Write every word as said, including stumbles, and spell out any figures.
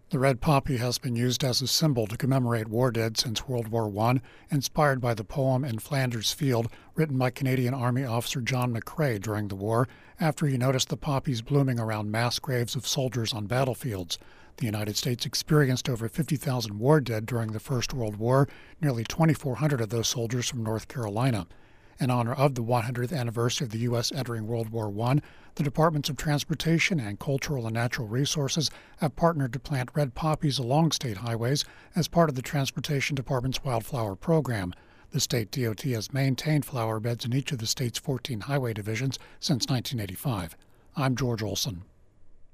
The red poppy has been used as a symbol to commemorate war dead since World War One, inspired by the poem In Flanders Field written by Canadian Army officer John McCrae during the war after he noticed the poppies blooming around mass graves of soldiers on battlefields. The United States experienced over fifty thousand war dead during the First World War, nearly twenty-four hundred of those soldiers from North Carolina. In honor of the one hundredth anniversary of the U S entering World War One, the Departments of Transportation and Cultural and Natural Resources have partnered to plant red poppies along state highways as part of the Transportation Department's Wildflower Program. The state D O T has maintained flower beds in each of the state's fourteen highway divisions since nineteen eighty-five. I'm George Olson.